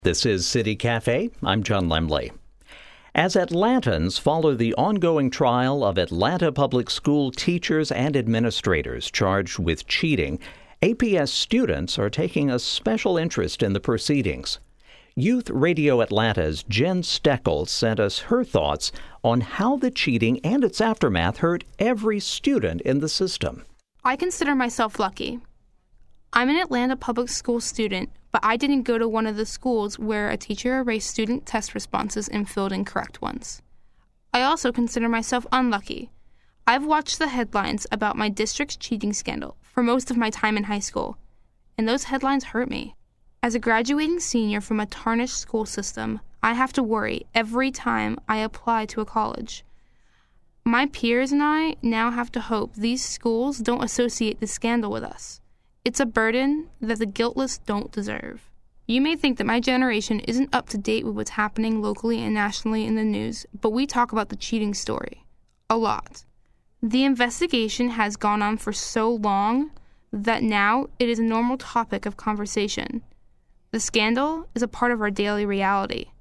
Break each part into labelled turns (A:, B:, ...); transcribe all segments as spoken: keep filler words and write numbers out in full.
A: This is City Cafe. I'm John Lemley. As Atlantans follow the ongoing trial of Atlanta public school teachers and administrators charged with cheating, A P S students are taking a special interest in the proceedings. Youth Radio Atlanta's Jen Steckel sent us her thoughts on how the cheating and its aftermath hurt every student in the system.
B: I consider myself lucky. I'm an Atlanta public school student, but I didn't go to one of the schools where a teacher erased student test responses and filled in correct ones. I also consider myself unlucky. I've watched the headlines about my district's cheating scandal for most of my time in high school, and those headlines hurt me. As a graduating senior from a tarnished school system, I have to worry every time I apply to a college. My peers and I now have to hope these schools don't associate the scandal with us. It's a burden that the guiltless don't deserve. You may think that my generation isn't up to date with what's happening locally and nationally in the news, but we talk about the cheating story a lot. The investigation has gone on for so long that now it is a normal topic of conversation. The scandal is a part of our daily reality.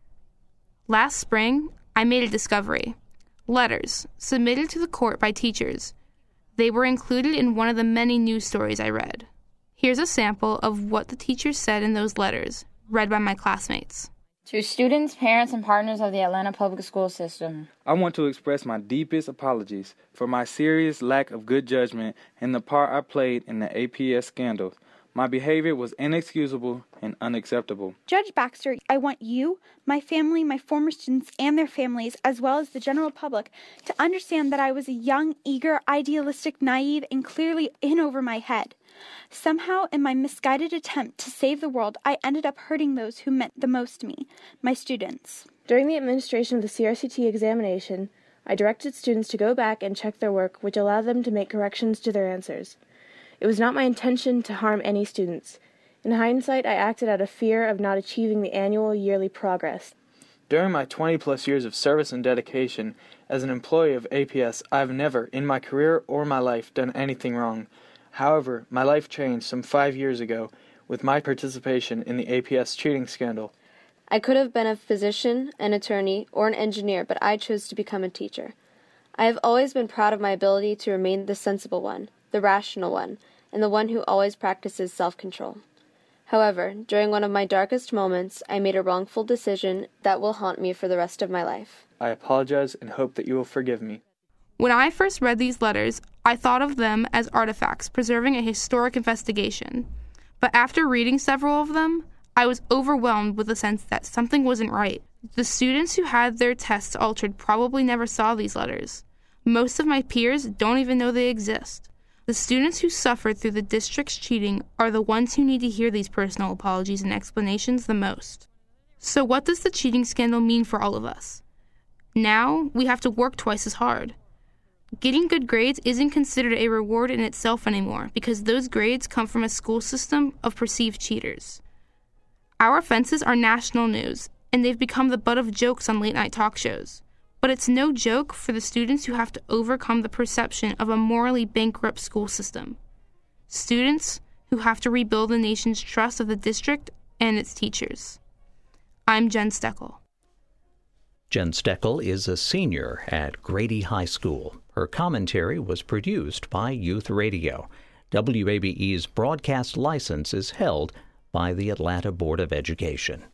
B: Last spring, I made a discovery. Letters submitted to the court by teachers. They were included in one of the many news stories I read. Here's a sample of what the teachers said in those letters, read by my classmates.
C: To students, parents, and partners of the Atlanta public school system,
D: I want to express my deepest apologies for my serious lack of good judgment and the part I played in the A P S scandal. My behavior was inexcusable and unacceptable.
E: Judge Baxter, I want you, my family, my former students, and their families, as well as the general public, to understand that I was a young, eager, idealistic, naive, and clearly in over my head. Somehow, in my misguided attempt to save the world, I ended up hurting those who meant the most to me, my students.
F: During the administration of the C R C T examination, I directed students to go back and check their work, which allowed them to make corrections to their answers. It was not my intention to harm any students. In hindsight, I acted out of fear of not achieving the annual yearly progress.
G: During my twenty-plus years of service and dedication as an employee of A P S, I have never, in my career or my life, done anything wrong. However, my life changed some five years ago with my participation in the A P S cheating scandal.
F: I could have been a physician, an attorney, or an engineer, but I chose to become a teacher. I have always been proud of my ability to remain the sensible one, the rational one, and the one who always practices self-control. However, during one of my darkest moments, I made a wrongful decision that will haunt me for the rest of my life.
G: I apologize and hope that you will forgive me.
B: When I first read these letters, I thought of them as artifacts preserving a historic investigation. But after reading several of them, I was overwhelmed with the sense that something wasn't right. The students who had their tests altered probably never saw these letters. Most of my peers don't even know they exist. The students who suffered through the district's cheating are the ones who need to hear these personal apologies and explanations the most. So what does the cheating scandal mean for all of us? Now, we have to work twice as hard. Getting good grades isn't considered a reward in itself anymore because those grades come from a school system of perceived cheaters. Our offenses are national news, and they've become the butt of jokes on late-night talk shows. But it's no joke for the students who have to overcome the perception of a morally bankrupt school system. Students who have to rebuild the nation's trust of the district and its teachers. I'm Jen Steckel.
A: Jen Steckel is a senior at Grady High School. Her commentary was produced by Youth Radio. W A B E's broadcast license is held by the Atlanta Board of Education.